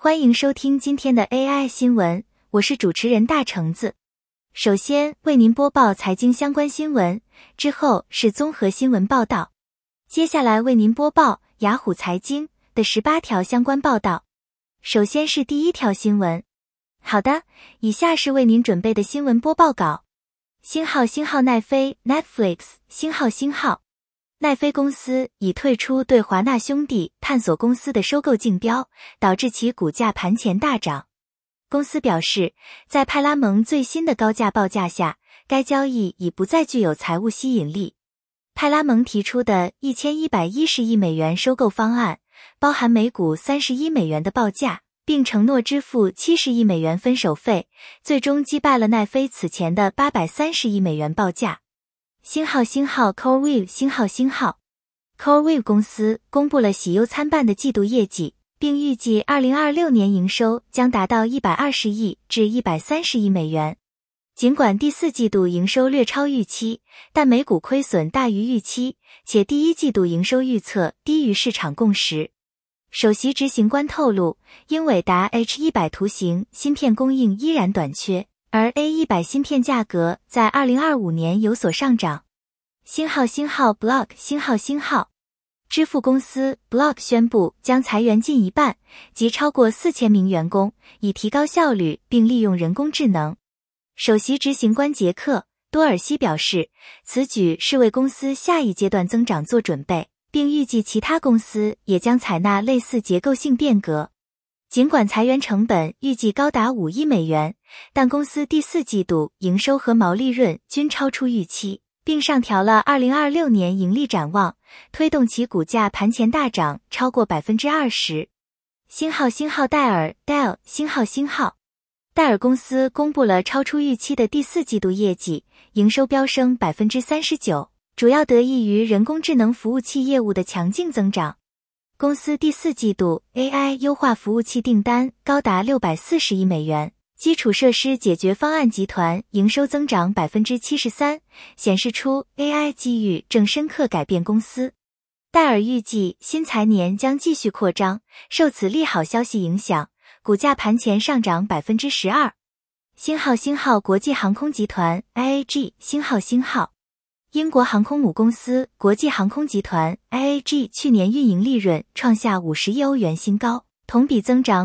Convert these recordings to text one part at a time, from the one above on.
欢迎收听今天的 AI 新闻，我是主持人大橙子。首先为您播报财经相关新闻，之后是综合新闻报道。接下来为您播报雅虎财经的18条相关报道。首先是第一条新闻。好的，以下是为您准备的新闻播报稿。星号奈飞 Netflix 星号奈飞公司已退出对华纳兄弟探索公司的收购竞标，导致其股价盘前大涨。公司表示，在派拉蒙最新的高价报价下，该交易已不再具有财务吸引力。派拉蒙提出的1110亿美元收购方案，包含每股31美元的报价，并承诺支付70亿美元分手费，最终击败了奈飞此前的830亿美元报价。星号 CoreWeave 星号 CoreWeave 公司公布了喜忧参半的季度业绩，并预计2026年营收将达到120亿至130亿美元。尽管第四季度营收略超预期，但每股亏损大于预期，且第一季度营收预测低于市场共识。首席执行官透露，英伟达 H100 图形芯片供应依然短缺，而 A100 芯片价格在2025年有所上涨。星号 Block 星号支付公司 Block 宣布将裁员近一半，即超过4000名员工，以提高效率并利用人工智能。首席执行官杰克·多尔西表示，此举是为公司下一阶段增长做准备，并预计其他公司也将采纳类似结构性变革。尽管裁员成本预计高达5亿美元，但公司第四季度营收和毛利润均超出预期，并上调了2026年盈利展望，推动其股价盘前大涨超过 20%。星号戴尔 Dell 星号戴尔公司公布了超出预期的第四季度业绩，营收飙升 39%， 主要得益于人工智能服务器业务的强劲增长。公司第四季度 AI 优化服务器订单高达640亿美元，基础设施解决方案集团营收增长 73%， 显示出 AI 机遇正深刻改变公司。戴尔预计新财年将继续扩张，受此利好消息影响，股价盘前上涨 12%。星号国际航空集团 IAG 星号英国航空母公司国际航空集团 IAG 去年运营利润创下50亿欧元新高，同比增长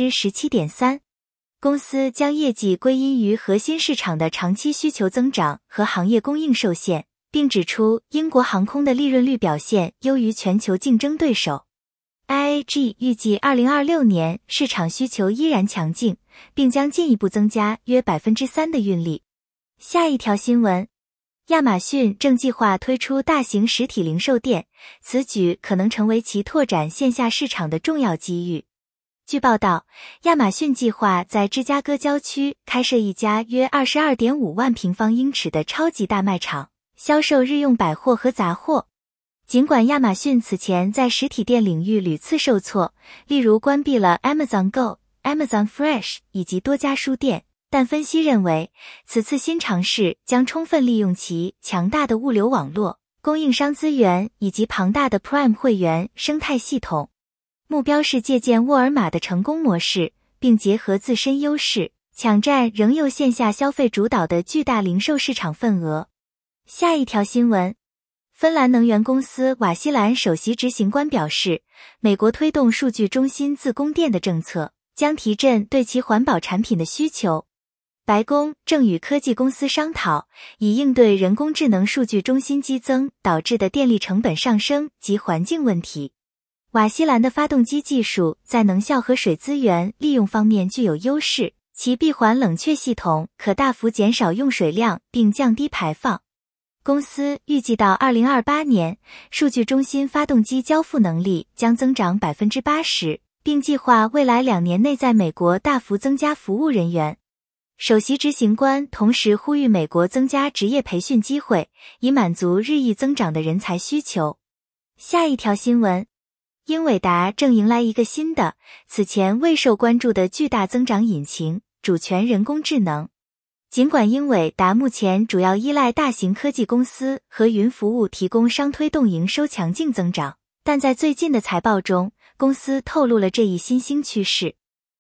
17.3%。公司将业绩归因于核心市场的长期需求增长和行业供应受限，并指出英国航空的利润率表现优于全球竞争对手。IAG 预计2026年市场需求依然强劲，并将进一步增加约 3% 的运力。下一条新闻，亚马逊正计划推出大型实体零售店，此举可能成为其拓展线下市场的重要机遇。据报道，亚马逊计划在芝加哥郊区开设一家约 22.5 万平方英尺的超级大卖场，销售日用百货和杂货。尽管亚马逊此前在实体店领域屡次受挫，例如关闭了 Amazon Go、Amazon Fresh 以及多家书店，但分析认为，此次新尝试将充分利用其强大的物流网络、供应商资源以及庞大的 Prime 会员生态系统。目标是借鉴沃尔玛的成功模式，并结合自身优势，抢占仍由线下消费主导的巨大零售市场份额。下一条新闻，芬兰能源公司瓦西兰首席执行官表示，美国推动数据中心自供电的政策，将提振对其环保产品的需求。白宫正与科技公司商讨，以应对人工智能数据中心激增导致的电力成本上升及环境问题。瓦西兰的发动机技术在能效和水资源利用方面具有优势，其闭环冷却系统可大幅减少用水量并降低排放。公司预计到2028年，数据中心发动机交付能力将增长 80%， 并计划未来2年内在美国大幅增加服务人员。首席执行官同时呼吁美国增加职业培训机会，以满足日益增长的人才需求。下一条新闻，英伟达正迎来一个新的、此前未受关注的巨大增长引擎——主权人工智能。尽管英伟达目前主要依赖大型科技公司和云服务提供商推动营收强劲增长，但在最近的财报中，公司透露了这一新兴趋势。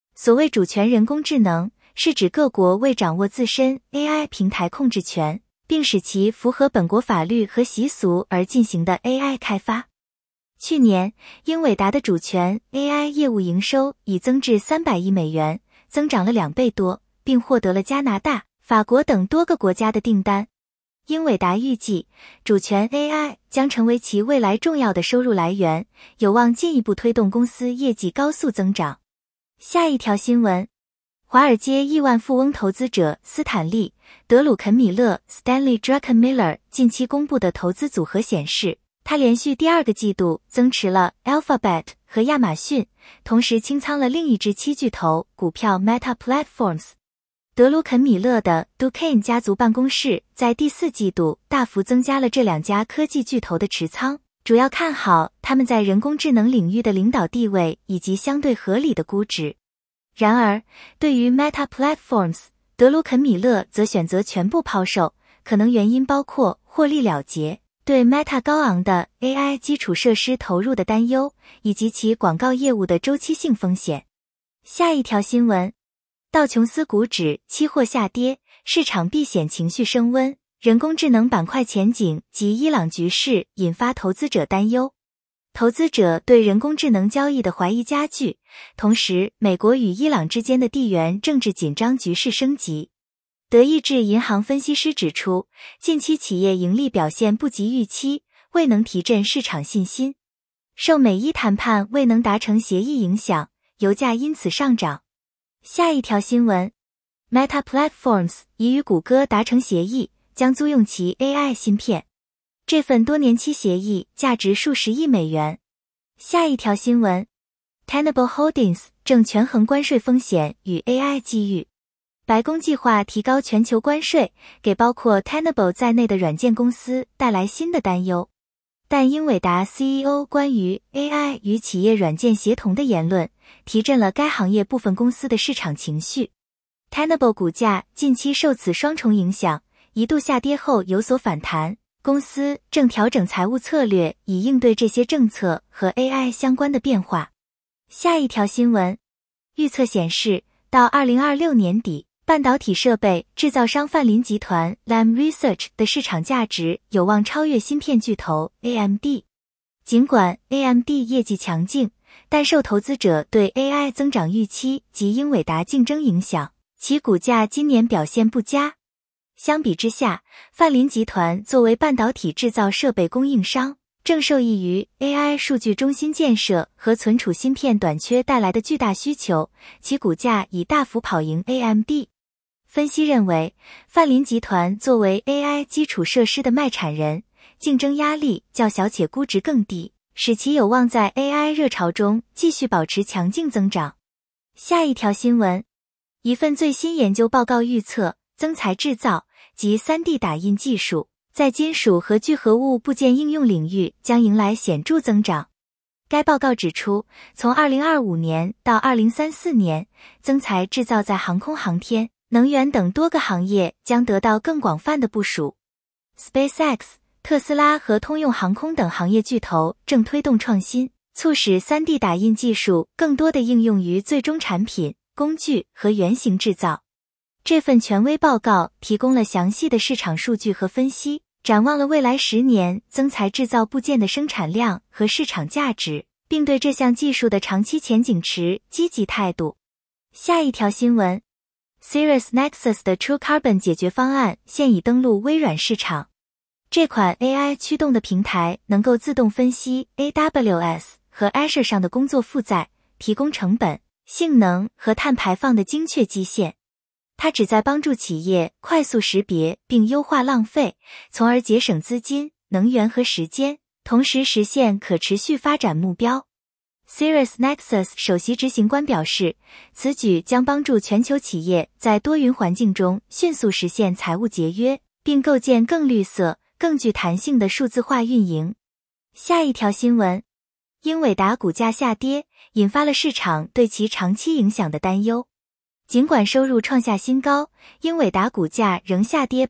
所谓主权人工智能，是指各国为掌握自身 AI 平台控制权，并使其符合本国法律和习俗而进行的 AI 开发。去年，英伟达的主权 AI 业务营收已增至300亿美元，增长了2倍多，并获得了加拿大、法国等多个国家的订单。英伟达预计，主权 AI 将成为其未来重要的收入来源，有望进一步推动公司业绩高速增长。下一条新闻，华尔街亿万富翁投资者斯坦利·德鲁肯米勒 Stanley Druckenmiller 近期公布的投资组合显示，他连续第2个季度增持了 Alphabet 和亚马逊，同时清仓了另一只7巨头股票 Meta Platforms。德鲁肯米勒的 Duquesne 家族办公室在第4季度大幅增加了这2家科技巨头的持仓，主要看好他们在人工智能领域的领导地位以及相对合理的估值。然而，对于 Meta Platforms， 德鲁肯米勒则选择全部抛售，可能原因包括获利了结、对 Meta 高昂的 AI 基础设施投入的担忧，以及其广告业务的周期性风险。下一条新闻，道琼斯股指期货下跌，市场避险情绪升温，人工智能板块前景及伊朗局势引发投资者担忧。投资者对人工智能交易的怀疑加剧，同时美国与伊朗之间的地缘政治紧张局势升级。德意志银行分析师指出，近期企业盈利表现不及预期，未能提振市场信心。受美伊谈判未能达成协议影响，油价因此上涨。下一条新闻， Meta Platforms 已与谷歌达成协议，将租用其 AI 芯片。这份多年期协议价值数十亿美元。下一条新闻， Tenable Holdings 正权衡关税风险与 AI 机遇。白宫计划提高全球关税，给包括 Tenable 在内的软件公司带来新的担忧。但英伟达 CEO 关于 AI 与企业软件协同的言论，提振了该行业部分公司的市场情绪。Tenable 股价近期受此双重影响，一度下跌后有所反弹，公司正调整财务策略以应对这些政策和 AI 相关的变化。下一条新闻，预测显示，到2026年底，半导体设备制造商泛林集团 Lam Research 的市场价值有望超越芯片巨头 AMD。尽管 AMD 业绩强劲，但受投资者对 AI 增长预期及英伟达竞争影响，其股价今年表现不佳。相比之下，泛林集团作为半导体制造设备供应商，正受益于 AI 数据中心建设和存储芯片短缺带来的巨大需求，其股价已大幅跑赢 AMD。分析认为，泛林集团作为 AI 基础设施的卖产人，竞争压力较小且估值更低，使其有望在 AI 热潮中继续保持强劲增长。下一条新闻，一份最新研究报告预测，增材制造及 3D 打印技术在金属和聚合物部件应用领域将迎来显著增长。该报告指出，从2025年到2034年，增材制造在航空航天、能源等多个行业将得到更广泛的部署。SpaceX、特斯拉和通用航空等行业巨头正推动创新，促使 3D 打印技术更多的应用于最终产品、工具和原型制造。这份权威报告提供了详细的市场数据和分析，展望了未来10年增材制造部件的生产量和市场价值，并对这项技术的长期前景持积极态度。下一条新闻， Cirrus Nexus 的 True Carbon 解决方案现已登陆微软市场。这款 AI 驱动的平台能够自动分析 AWS 和 Azure 上的工作负载，提供成本、性能和碳排放的精确基线。它旨在帮助企业快速识别并优化浪费，从而节省资金、能源和时间，同时实现可持续发展目标。Cirrus Nexus 首席执行官表示，此举将帮助全球企业在多云环境中迅速实现财务节约，并构建更绿色、更具弹性的数字化运营。下一条新闻，英伟达股价下跌，引发了市场对其长期影响的担忧。尽管收入创下新高，英伟达股价仍下跌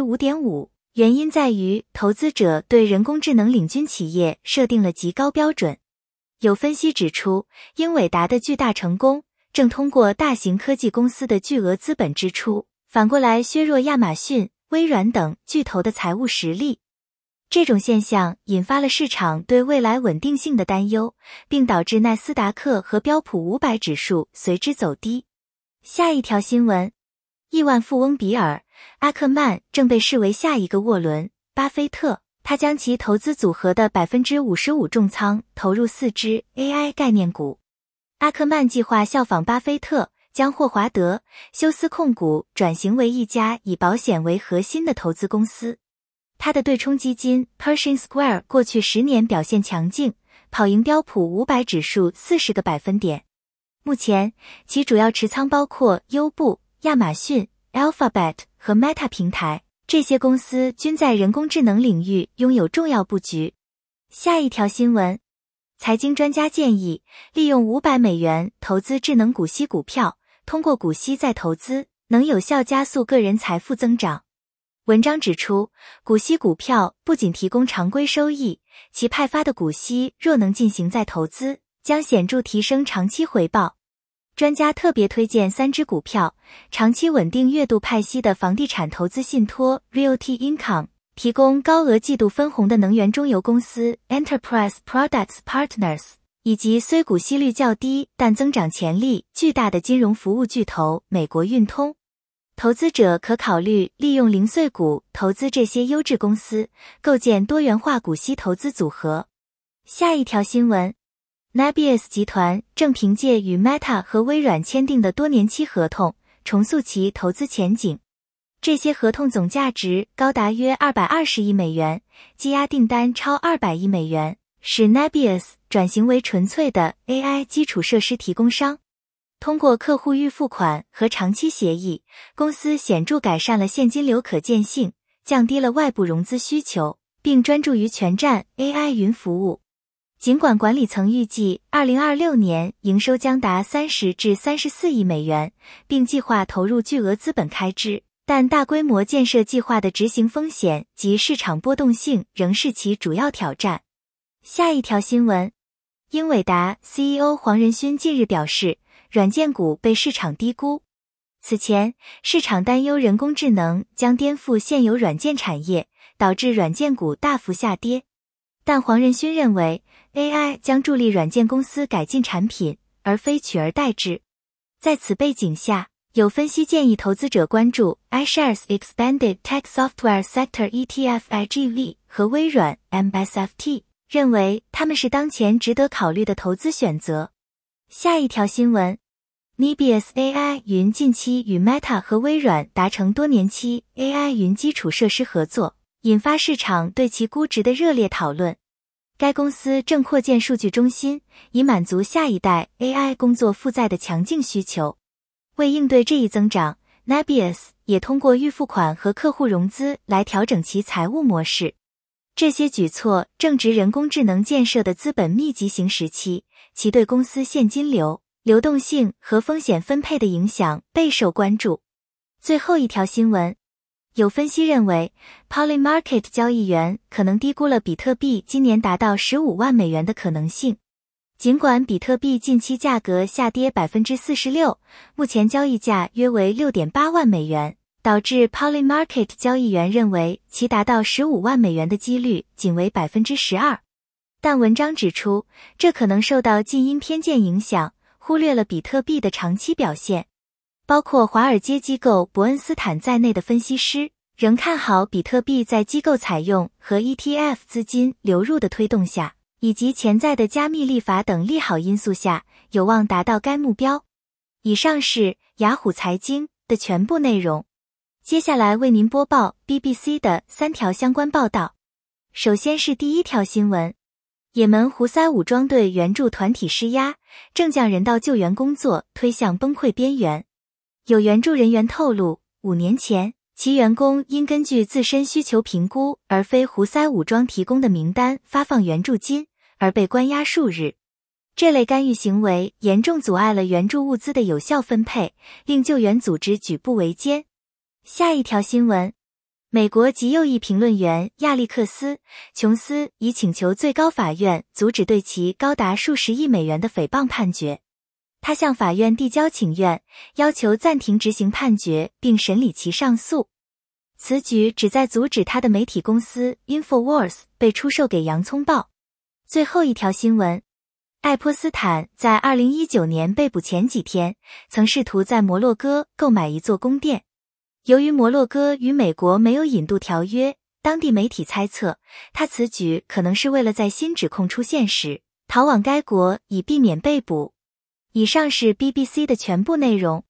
5.5%， 原因在于投资者对人工智能领军企业设定了极高标准。有分析指出，英伟达的巨大成功正通过大型科技公司的巨额资本支出，反过来削弱亚马逊、微软等巨头的财务实力。这种现象引发了市场对未来稳定性的担忧，并导致纳斯达克和标普500指数随之走低。下一条新闻，亿万富翁比尔·阿克曼正被视为下一个沃伦·巴菲特，他将其投资组合的 55% 重仓投入4只 AI 概念股。阿克曼计划效仿巴菲特，将霍华德·休斯控股转型为一家以保险为核心的投资公司。他的对冲基金 Pershing Square 过去10年表现强劲，跑赢标普500指数40个百分点。目前，其主要持仓包括优步、亚马逊、Alphabet 和 Meta 平台，这些公司均在人工智能领域拥有重要布局。下一条新闻，财经专家建议利用$500投资智能股息股票，通过股息再投资，能有效加速个人财富增长。文章指出，股息股票不仅提供常规收益，其派发的股息若能进行再投资，将显著提升长期回报。专家特别推荐3只股票，长期稳定月度派息的房地产投资信托 Realty Income， 提供高额季度分红的能源中油公司 Enterprise Products Partners， 以及虽股息率较低但增长潜力巨大的金融服务巨头美国运通。投资者可考虑利用零碎股投资这些优质公司，构建多元化股息投资组合。下一条新闻， Nebius 集团正凭借与 Meta 和微软签订的多年期合同，重塑其投资前景。这些合同总价值高达约220亿美元，积压订单超200亿美元，使 Nebius 转型为纯粹的 AI 基础设施提供商。通过客户预付款和长期协议，公司显著改善了现金流可见性，降低了外部融资需求，并专注于全站 AI 云服务。尽管管理层预计2026年营收将达30至34亿美元，并计划投入巨额资本开支，但大规模建设计划的执行风险及市场波动性仍是其主要挑战。下一条新闻，英伟达 CEO 黄仁勋近日表示，软件股被市场低估。此前，市场担忧人工智能将颠覆现有软件产业，导致软件股大幅下跌。但黄仁勋认为 ，AI 将助力软件公司改进产品，而非取而代之。在此背景下，有分析建议投资者关注 iShares Expanded Tech Software Sector ETF IGV 和微软 MSFT， 认为他们是当前值得考虑的投资选择。下一条新闻， Nebius AI 云近期与 Meta 和微软达成多年期 AI 云基础设施合作，引发市场对其估值的热烈讨论。该公司正扩建数据中心，以满足下一代 AI 工作负载的强劲需求。为应对这一增长， Nebius 也通过预付款和客户融资来调整其财务模式。这些举措正值人工智能建设的资本密集型时期，其对公司现金流、流动性和风险分配的影响备受关注。最后一条新闻，有分析认为 Polymarket 交易员可能低估了比特币今年达到15万美元的可能性。尽管比特币近期价格下跌 46%， 目前交易价约为 6.8 万美元，导致 Polymarket 交易员认为其达到15万美元的几率仅为 12%。但文章指出，这可能受到近因偏见影响，忽略了比特币的长期表现。包括华尔街机构伯恩斯坦在内的分析师仍看好比特币在机构采用和 ETF 资金流入的推动下，以及潜在的加密立法等利好因素下，有望达到该目标。以上是雅虎财经的全部内容。接下来为您播报 BBC 的3条相关报道。首先是第一条新闻，也门胡塞武装对援助团体施压，正将人道救援工作推向崩溃边缘。有援助人员透露，5年前，其员工因根据自身需求评估而非胡塞武装提供的名单发放援助金，而被关押数日。这类干预行为严重阻碍了援助物资的有效分配，令救援组织举步维艰。下一条新闻，美国极右翼评论员亚历克斯·琼斯已请求最高法院阻止对其高达数十亿美元的诽谤判决。 他向法院递交请愿，要求暂停执行判决并审理其上诉。此举旨在阻止他的媒体公司 Infowars 被出售给洋葱报。最后一条新闻，爱泼斯坦在2019年被捕前几天，曾试图在摩洛哥购买一座宫殿。由于摩洛哥与美国没有引渡条约，当地媒体猜测，他此举可能是为了在新指控出现时，逃往该国以避免被捕。以上是 BBC 的全部内容。